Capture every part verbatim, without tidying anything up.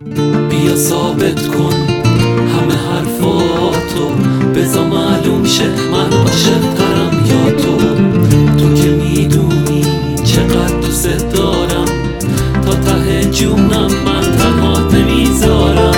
بیا ثابت کن همه حرفاتو، بزا معلوم شه من عاشق‌ترم یا تو. تو که میدونی چقدر دوست دارم، تا ته جونم من تنهات نمیذارم.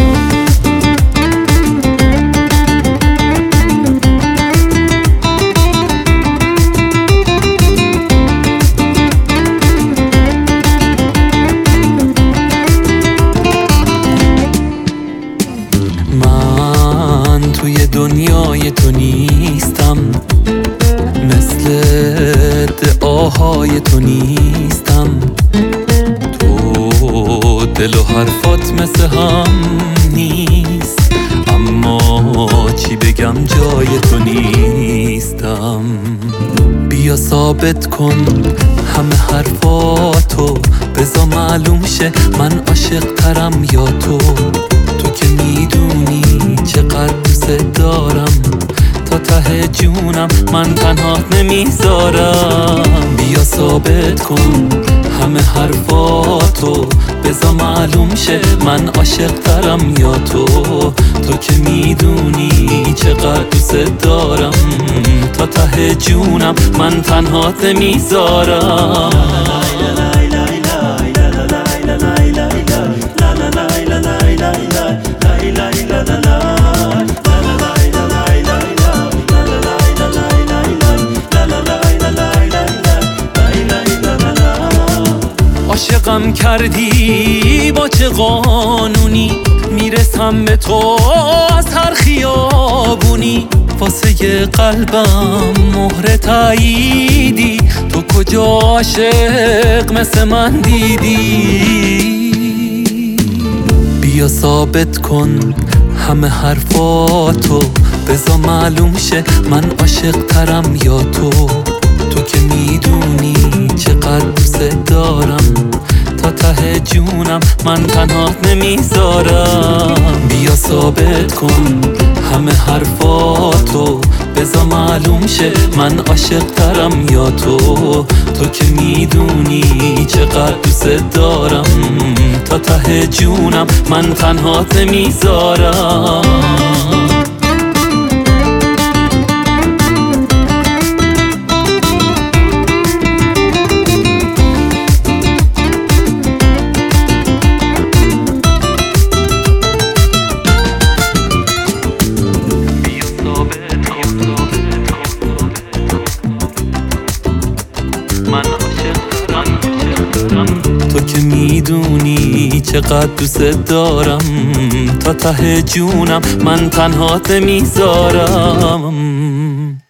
من توی دنیای تو نیستم، مثل دعاهای تو نیستم. تو دل و حرفات مثل هم نیست، اما چی بگم جای تو نیستم. بیا ثابت کن همه حرفاتو، بزا معلوم شه من عاشق ترم یا تو. تو که میدونی چقدر دوست دارم، تا ته جونم من تنهات نمیذارم. بیا ثابت کن همه حرفاتو، بزا معلوم شه من عاشق ترم یا تو. تو که میدونی چقدر دوست دارم، تا ته جونم من تنهات نمیذارم. عاشقم کردی با چه قانونی، میرسم به تو از هر خیابونی. واسه قلبم مهر تاییدی، تو کجا عاشق مثل من دیدی؟ بیا ثابت کن همه حرفاتو، بزا معلوم شه من عاشق ترم یا تو. تو که میدونی چقدر دوست دارم، تا ته جونم من تنهات نمیذارم. بیا ثابت کن همه حرفاتو، بزا معلوم شه من عاشق ترم یا تو. تو که میدونی چقدر دوست دارم، تا ته جونم من تنهات نمیذارم. تو که میدونی چقدر دوست دارم، تا ته جونم من تنهات نمیذارم.